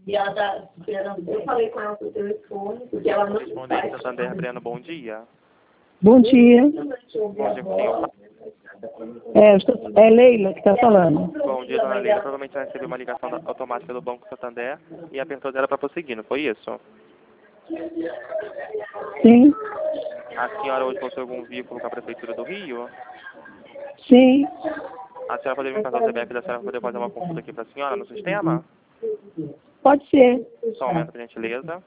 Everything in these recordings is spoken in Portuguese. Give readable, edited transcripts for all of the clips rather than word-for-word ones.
E ela está esperando. Eu falei com ela pelo telefone, porque ela não Correspondente Santander, Breno, bom dia. Bom dia. Bom dia, com senhor. É Leila que está falando. Bom dia, dona Leila. Provavelmente ela recebeu uma ligação automática do Banco Santander e apertou dela para prosseguir, não foi isso? Sim. A senhora hoje possui algum vínculo com a Prefeitura do Rio? Sim. A senhora poderia me passar o CPF da senhora para poder fazer uma consulta aqui para a senhora no sistema? Pode ser. Só um momento, por gentileza.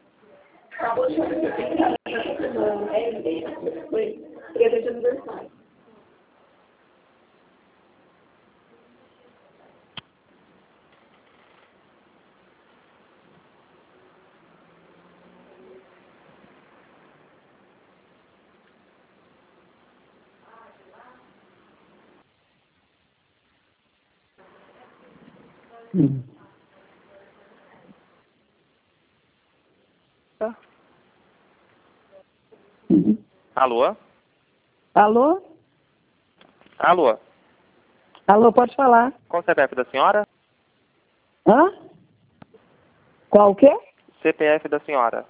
Alô? Alô? Alô? Alô, pode falar. Qual o CPF da senhora? Hã? Qual o quê? CPF da senhora.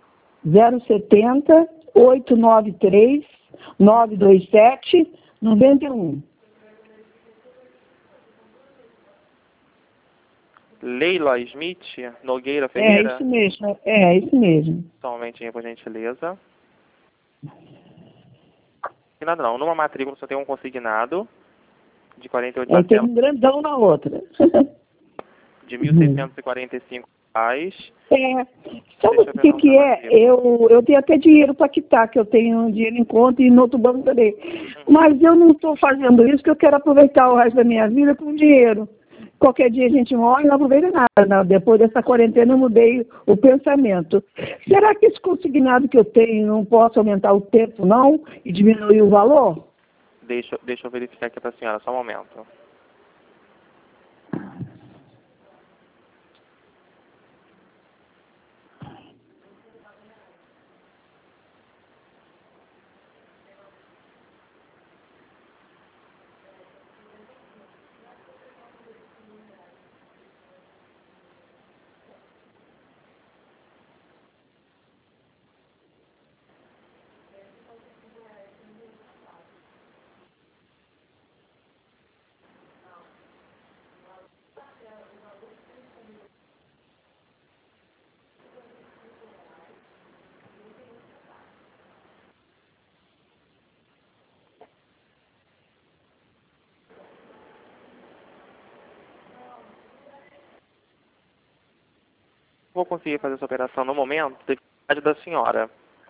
070 893 927 91. Leila Smith Nogueira Ferreira? É isso mesmo. É isso mesmo. Só um momentinho, por gentileza. Nada não. Numa matrícula só tem um consignado de 48 Aí tem parcelas um grandão na outra. de R$ 1.645. Sabe o que é? Eu tenho até dinheiro para quitar, que eu tenho dinheiro em conta e no outro banco também. Mas eu não estou fazendo isso porque eu quero aproveitar o resto da minha vida com dinheiro. Qualquer dia a gente morre e não aproveita nada. Não. Depois dessa quarentena eu mudei o pensamento. Será que esse consignado que eu tenho não posso aumentar o tempo, não? E diminuir o valor? Deixa eu verificar aqui para a senhora, só um momento. Vou conseguir fazer essa operação no momento da idade da senhora.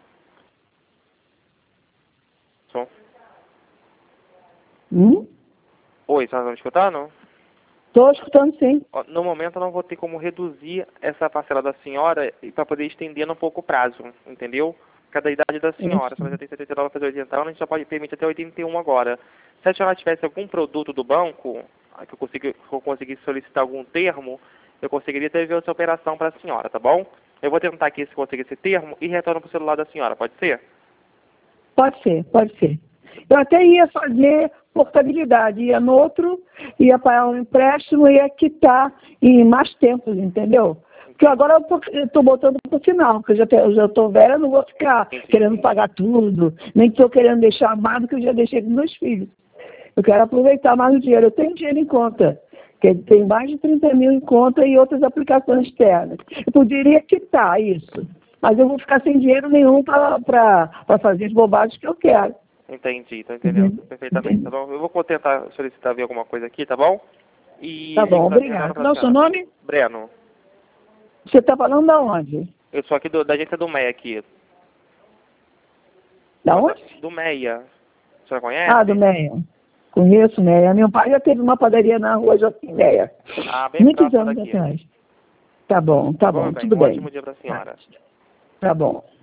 Oi, a senhora está me escutando? Estou escutando, sim. No momento eu não vou ter como reduzir essa parcela da senhora para poder estender um pouco o prazo, entendeu? Cada idade da senhora. Se ela já tem 79 para 80 anos, a gente só pode permitir até 81 agora. Se a senhora tivesse algum produto do banco, que eu conseguisse solicitar algum termo, eu conseguiria ter essa operação para a senhora, tá bom? Eu vou tentar aqui se conseguir esse termo e retorno para o celular da senhora, pode ser? Pode ser, pode ser. Eu até ia fazer portabilidade, ia no outro, ia pagar um empréstimo e ia quitar em mais tempos, entendeu? Porque agora eu estou botando para o final, porque eu já estou velha, não vou ficar querendo pagar tudo, nem estou querendo deixar amado que eu já deixei com meus filhos. Eu quero aproveitar mais o dinheiro. Eu tenho dinheiro em conta, que tem mais de 30 mil em conta e outras aplicações externas. Eu poderia quitar isso, mas eu vou ficar sem dinheiro nenhum para fazer as bobagens que eu quero. Entendi, estou entendendo perfeitamente, tá bom? Eu vou tentar solicitar ver alguma coisa aqui, tá bom? Tá bom, obrigado. Qual é o seu nome? Breno. Você está falando da onde? Eu sou aqui da agência do MEIA aqui. Da onde? Do MEIA. A senhora conhece? Ah, do MEIA. Conheço MEIA. Meu pai já teve uma padaria na rua Joaquim MEIA. Ah, bem muitos próximo anos daqui. atrás. Tá bom, tudo bem. Ótimo dia para a senhora. Tá bom.